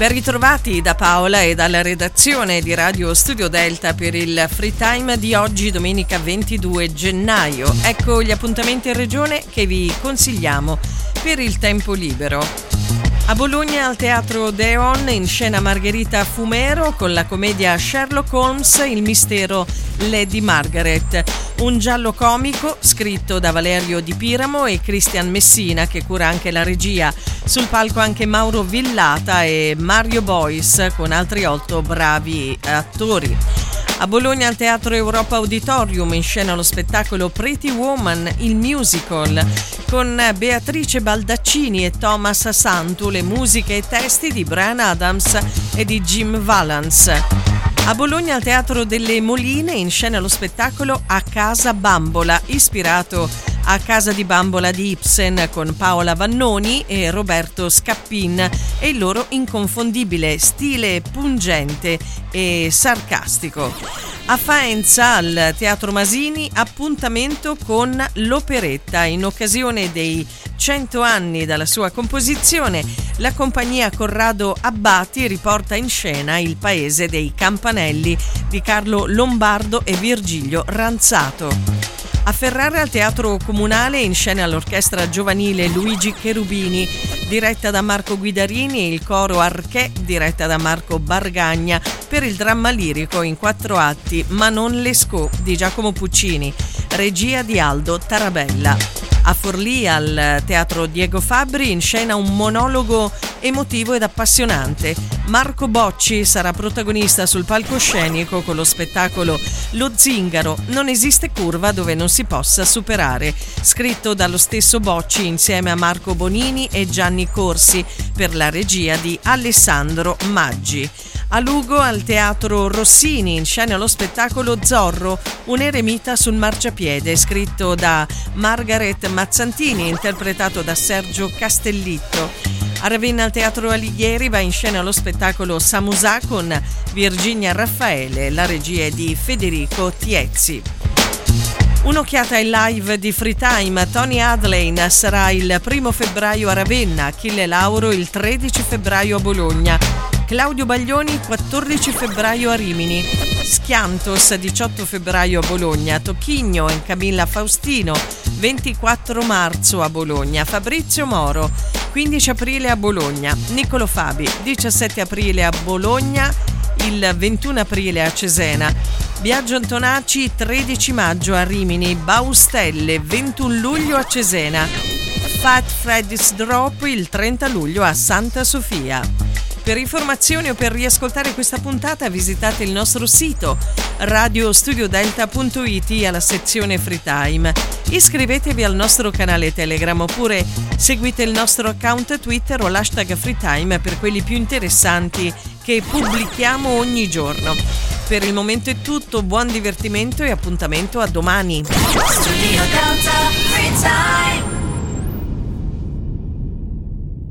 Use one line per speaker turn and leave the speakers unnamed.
Ben ritrovati da Paola e dalla redazione di Radio Studio Delta per il Free Time di oggi, domenica 22 gennaio. Ecco gli appuntamenti in regione che vi consigliamo per il tempo libero. A Bologna, al Teatro Deon, in scena Margherita Fumero con la commedia Sherlock Holmes, il mistero Lady Margaret. Un giallo comico scritto da Valerio Di Piramo e Cristian Messina, che cura anche la regia. Sul palco anche Mauro Villata e Mario Bois con altri 8 bravi attori. A Bologna, al Teatro Europa Auditorium, in scena lo spettacolo Pretty Woman, il musical, con Beatrice Baldaccini e Thomas Santu, le musiche e testi di Bryan Adams e di Jim Valance. A Bologna, al Teatro delle Moline, in scena lo spettacolo A Casa Bambola, ispirato a Casa di Bambola di Ibsen, con Paola Vannoni e Roberto Scappin e il loro inconfondibile stile pungente e sarcastico. A Faenza, al Teatro Masini, appuntamento con l'operetta. In occasione dei 100 anni dalla sua composizione, la compagnia Corrado Abbati riporta in scena Il paese dei campanelli di Carlo Lombardo e Virgilio Ranzato. A Ferrara, al Teatro Comunale, in scena l'orchestra giovanile Luigi Cherubini, diretta da Marco Guidarini, e il coro Arché, diretta da Marco Bargagna, per il dramma lirico in 4 atti Manon Lescaut di Giacomo Puccini, regia di Aldo Tarabella. A Forlì, al Teatro Diego Fabbri, in scena un monologo emotivo ed appassionante. Marco Bocci sarà protagonista sul palcoscenico con lo spettacolo Lo Zingaro, non esiste curva dove non si possa superare, scritto dallo stesso Bocci insieme a Marco Bonini e Gianni Corsi, per la regia di Alessandro Maggi. A Lugo, al Teatro Rossini, in scena lo spettacolo Zorro, un eremita sul marciapiede, scritto da Margaret Mazzantini, interpretato da Sergio Castellitto. A Ravenna, al Teatro Alighieri, va in scena lo spettacolo Samusà con Virginia Raffaele, la regia è di Federico Tiezzi. Un'occhiata ai live di Free Time. Tony Hadley sarà il 1 febbraio a Ravenna, Achille Lauro il 13 febbraio a Bologna, Claudio Baglioni 14 febbraio a Rimini, Schiantos 18 febbraio a Bologna, Tocchigno e Camilla Faustino 24 marzo a Bologna, Fabrizio Moro 15 aprile a Bologna, Niccolo Fabi 17 aprile a Bologna, il 21 aprile a Cesena, Biagio Antonacci 13 maggio a Rimini, Baustelle 21 luglio a Cesena, Fat Freddy's Drop il 30 luglio a Santa Sofia. Per informazioni o per riascoltare questa puntata visitate il nostro sito radiostudiodelta.it alla sezione Free Time. Iscrivetevi al nostro canale Telegram oppure seguite il nostro account Twitter o l'hashtag Free Time per quelli più interessanti che pubblichiamo ogni giorno. Per il momento è tutto, buon divertimento e appuntamento a domani. Studio Delta Free Time.